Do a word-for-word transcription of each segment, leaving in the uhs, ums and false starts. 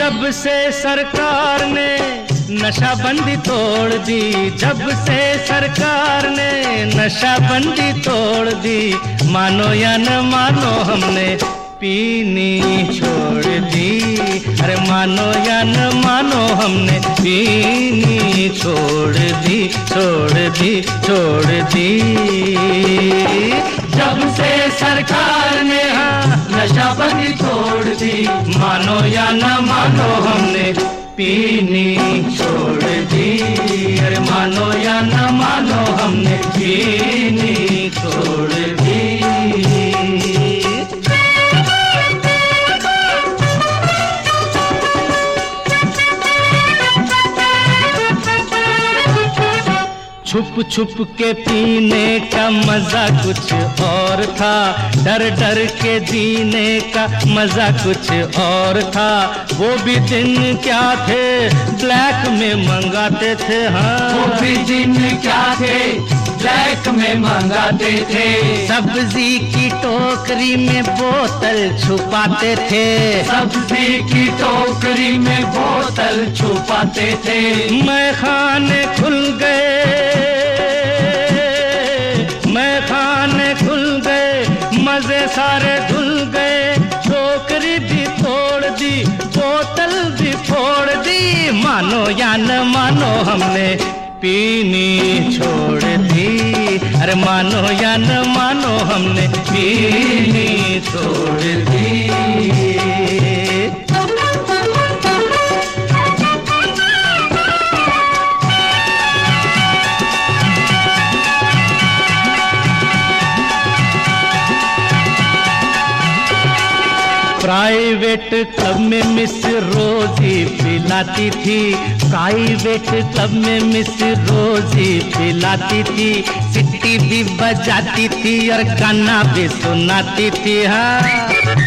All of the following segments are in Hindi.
जब से सरकार ने नशाबंदी तोड़ दी, जब से सरकार ने नशाबंदी तोड़ दी, मानो या न मानो हमने पीनी छोड़ दी। अरे मानो या न मानो हमने पीनी छोड़ दी, छोड़ दी, छोड़ दी। जब से सरकार ने हाँ नशाबंदी तोड़ दी, मानो या न मानो हमने पीनी छोड़ दी। अरे मानो या न मानो हमने पीनी छोड़ दी। छुप छुप के पीने का मजा कुछ और था, डर डर के जीने का मजा कुछ और था। वो भी दिन क्या थे ब्लैक में मंगाते थे, हाँ वो भी दिन क्या थे ब्लैक में मंगाते थे। सब्जी की टोकरी में बोतल छुपाते थे, सब्जी की टोकरी में बोतल छुपाते थे। मैं खाने खुल गए, मैं खाने खुल गए, मजे सारे धुल गए। टोकरी भी तोड़ दी, बोतल भी फोड़ दी, मानो या न मानो हमने पीनी छोड़ दी। अरे मानो या न मानो हमने पीनी छोड़ दी। प्राइवेट क्लब में मिस रोजी पिलाती थी, प्राइवेट क्लब में मिस रोजी पिलाती थी। सिटी भी बजाती थी और गाना भी सुनाती थी, हाँ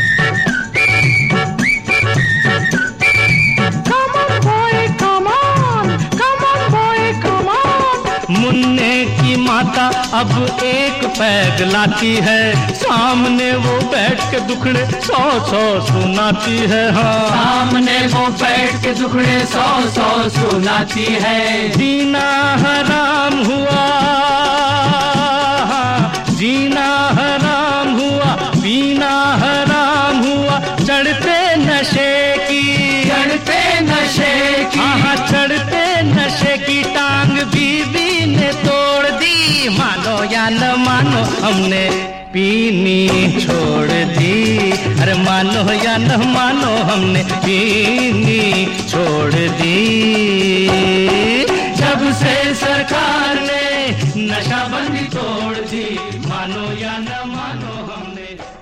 मुन्ने की माता अब एक पैग लाती है, सामने वो बैठ के दुखड़े सौ सौ सुनाती है, हाँ सामने वो बैठ के दुखड़े सौ सौ सुनाती है। जीना हराम हुआ, जीना हराम हुआ, पीना हराम हुआ, चढ़ते नशे की, चढ़ते नशे की, हाँ चढ़ते नशे की टांग बीबी ने तोड़ दी। मानो या न मानो हमने पीनी छोड़ दी। अरे मानो या न मानो हमने पीनी छोड़ दी। जब से सरकार ने नशाबंदी तोड़ दी, मानो या न मानो हमने